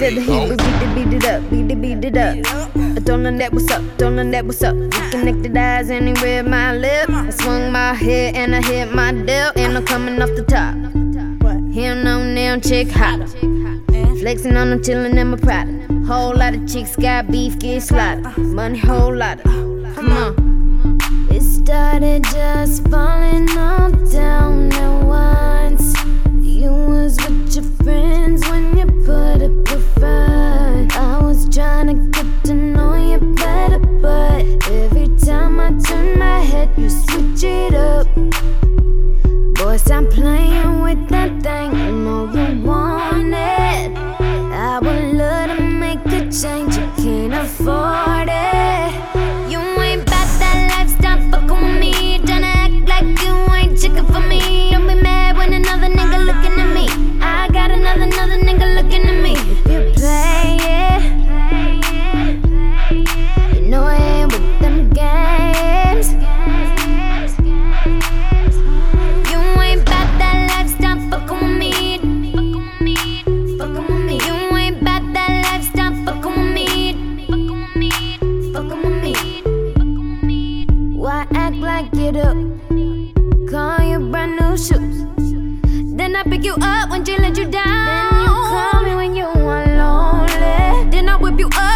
Said that he would beat it up, beat it up. I told him that what's up, We connected eyes and he read my lip. I swung my head and I hit my dip, and I'm coming off the top. Him on them chick hotter. Flexing on them, chillin' in my Prada. Whole lot of chicks got beef, get slaughtered. Money, whole lot of. Come on. It started just falling all down at once. You was with your friends when you put up a front. I was trying to get to know you better, but every time I turn my head, you switch it up. Boy, stop playing with that thing, you know you want it. I would love to make a change, you can't afford it. You ain't bout that lifestyle, fuckin' with me. Tryna act like you ain't chickin' for me. Don't be mad when another nigga looking at me. I got another nigga looking at me. If you play it, you know I ain't with them games. You ain't bout that lifestyle, fuckin' with me. Fuckin' with me. You ain't bout that lifestyle, fuckin' with me. Fuckin' with me. Why act like it up? Call you brand new shoes. Then I pick you up when she let you down. Then you call me when you are lonely. Then I whip you up